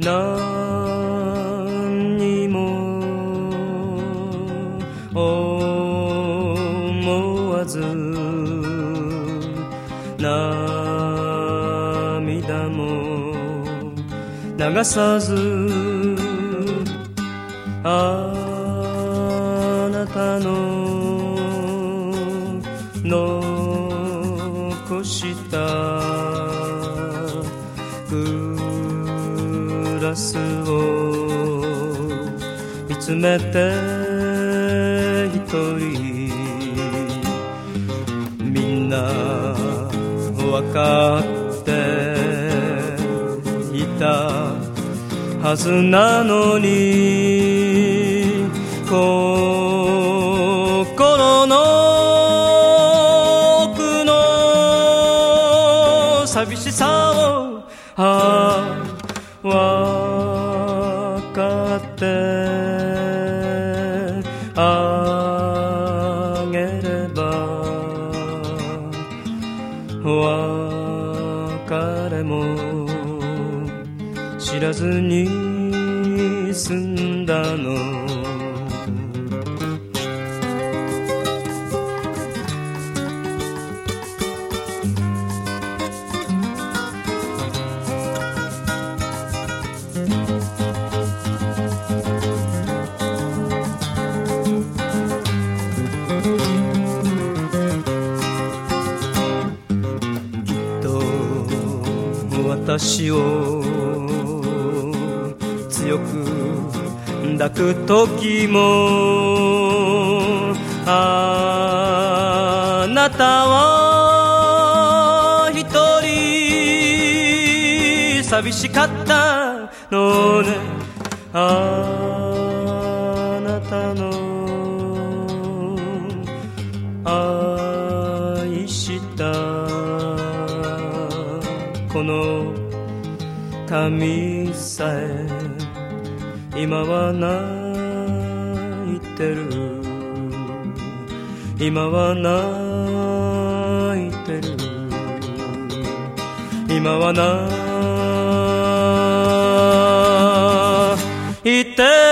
何にも思わず涙も流さずあなたの残したグラスを見つめて一人みんな分かっていたはずなのに心の奥の寂しさを分かってあげれば別れも知らずに済んだの私を強く抱く時もあなたは一人寂しかったのねあなたの愛したこの髪さえ今は泣いてる今は泣いてる今は泣いてる